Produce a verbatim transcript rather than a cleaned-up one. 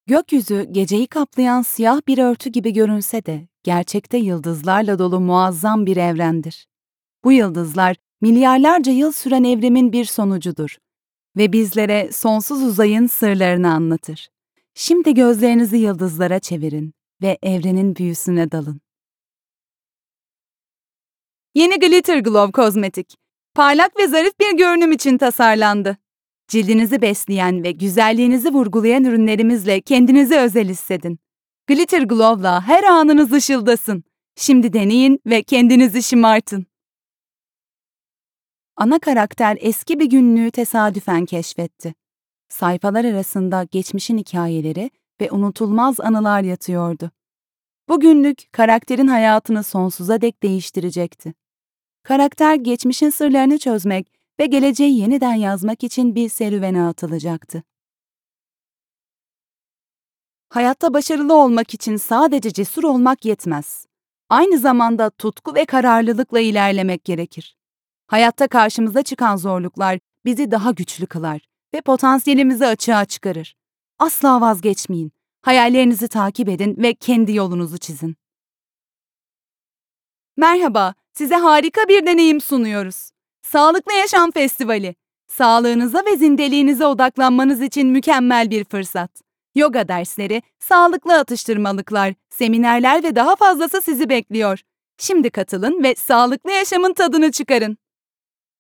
Gökyüzü geceyi kaplayan siyah bir örtü gibi görünse de gerçekte yıldızlarla dolu muazzam bir evrendir. Bu yıldızlar milyarlarca yıl süren evrimin bir sonucudur ve bizlere sonsuz uzayın sırlarını anlatır. Şimdi gözlerinizi yıldızlara çevirin ve evrenin büyüsüne dalın. Yeni Glitter Glow kozmetik. Parlak ve zarif bir görünüm için tasarlandı. Cildinizi besleyen ve güzelliğinizi vurgulayan ürünlerimizle kendinizi özel hissedin. Glitter Glow'la her anınız ışıldasın. Şimdi deneyin ve kendinizi şımartın. Ana karakter eski bir günlüğü tesadüfen keşfetti. Sayfalar arasında geçmişin hikayeleri ve unutulmaz anılar yatıyordu. Bu günlük karakterin hayatını sonsuza dek değiştirecekti. Karakter geçmişin sırlarını çözmek ve geleceği yeniden yazmak için bir serüvene atılacaktı. Hayatta başarılı olmak için sadece cesur olmak yetmez. Aynı zamanda tutku ve kararlılıkla ilerlemek gerekir. Hayatta karşımıza çıkan zorluklar bizi daha güçlü kılar ve potansiyelimizi açığa çıkarır. Asla vazgeçmeyin. Hayallerinizi takip edin ve kendi yolunuzu çizin. Merhaba, size harika bir deneyim sunuyoruz. Sağlıklı Yaşam Festivali. Sağlığınıza ve zindeliğinize odaklanmanız için mükemmel bir fırsat. Yoga dersleri, sağlıklı atıştırmalıklar, seminerler ve daha fazlası sizi bekliyor. Şimdi katılın ve sağlıklı yaşamın tadını çıkarın.